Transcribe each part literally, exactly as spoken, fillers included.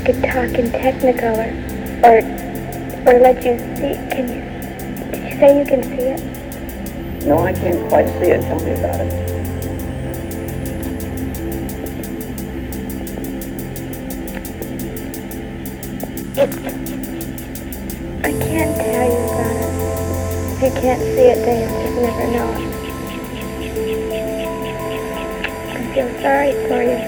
could talk in Technicolor, or or let you see. Can you? Did you say you can see it? No, I can't quite see it. Tell me about it. It's. I can't tell you about it. If you can't see it, then you'll just never know it. I feel sorry for you.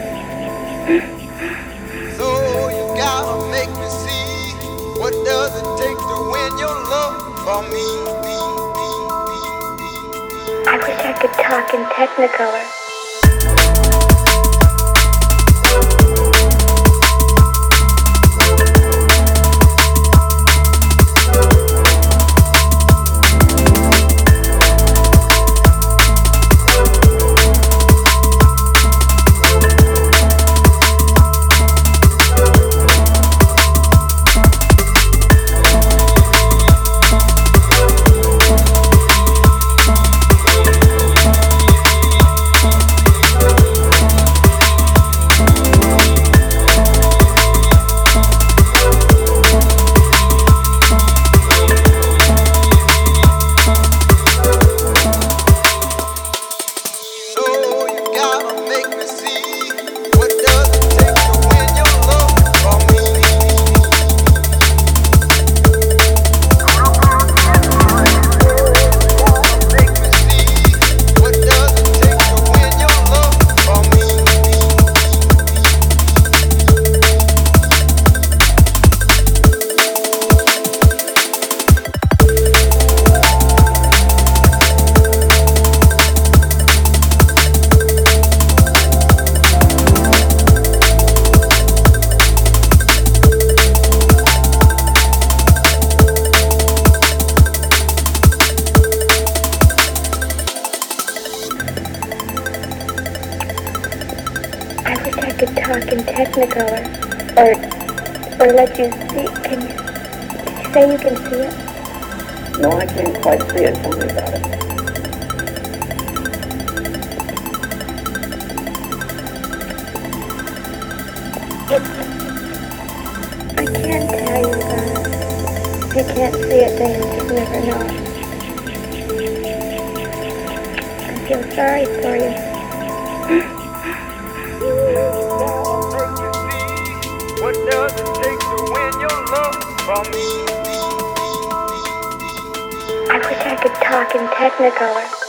So you gotta make me see, what does it take to win your love for me? I wish I could talk in Technicolor. I wish I could talk in Technicolor, or or let you see. Can you? Did you say you can see it? No, I can't quite see it. Tell me about it. It's. I can't tell you about it. If you can't see it, then you'll just never know it. I feel sorry for you. What does it take to win your love from me? I wish I could talk in Technicolor.